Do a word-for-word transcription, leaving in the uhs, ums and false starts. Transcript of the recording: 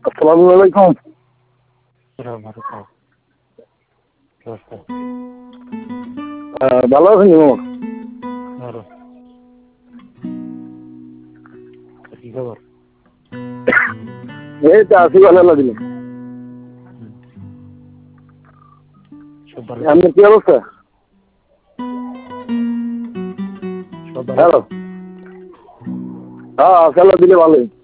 আসসালামু আলাইকুম। ভালো আছেন? কি খবর? এই তো আছি, ভালো লাগলো। আপনার কি অবস্থা? হ্যালো, হ্যাঁ খেলা দিলে ভালোই।